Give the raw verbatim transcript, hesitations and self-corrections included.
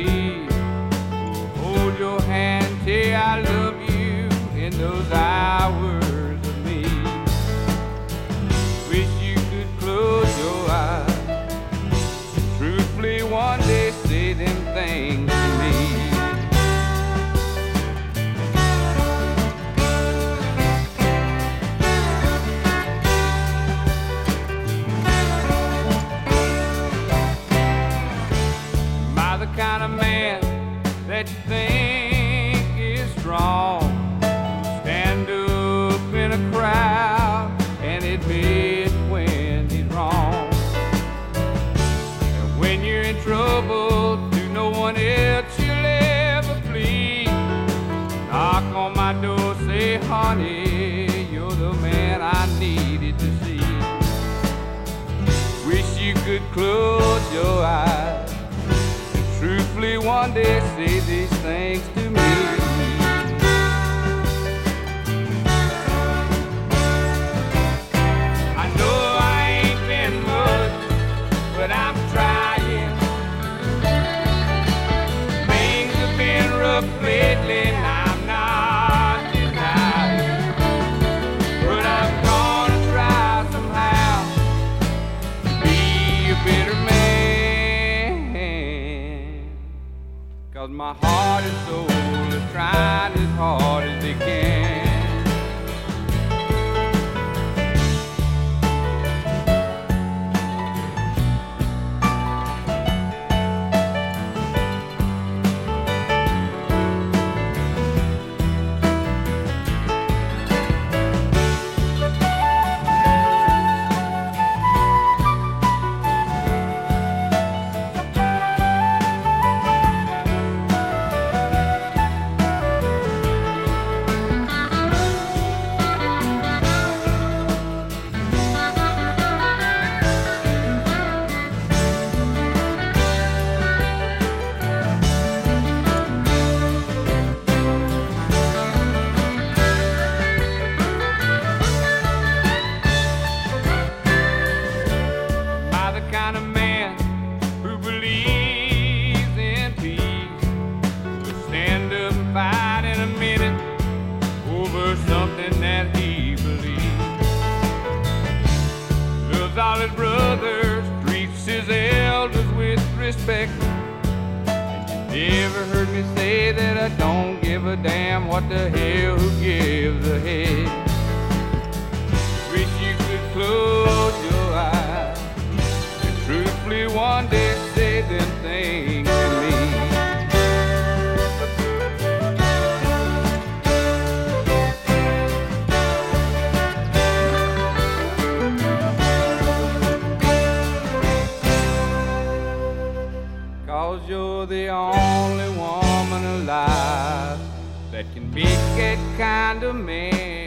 me. Hold your hand, say I love you in those hours of need. Wish you could close your eyes, truthfully one day say them things to me. Am I the kind of man that you think is strong? Stand up in a crowd and admit when he's wrong. And when you're in trouble, to no one else you'll ever plead. Knock on my door, say, honey, you're the man I needed to see. Wish you could close your eyes, truthfully one day say these things to me. I know I ain't been much, but I'm trying. Things have been rough lately and I'm not denying, but I'm gonna try somehow to be a better man. 'Cause my heart and soul is trying as hard as they can. Kind of man who believes in peace will stand up and fight in a minute over something that he believes. Loves all his brothers, treats his elders with respect. And you never heard me say that I don't give a damn what the hell who gives a head. Wish you could close your eyes, truthfully one day say them things to me. Cause you're the only woman alive that can make that kind of man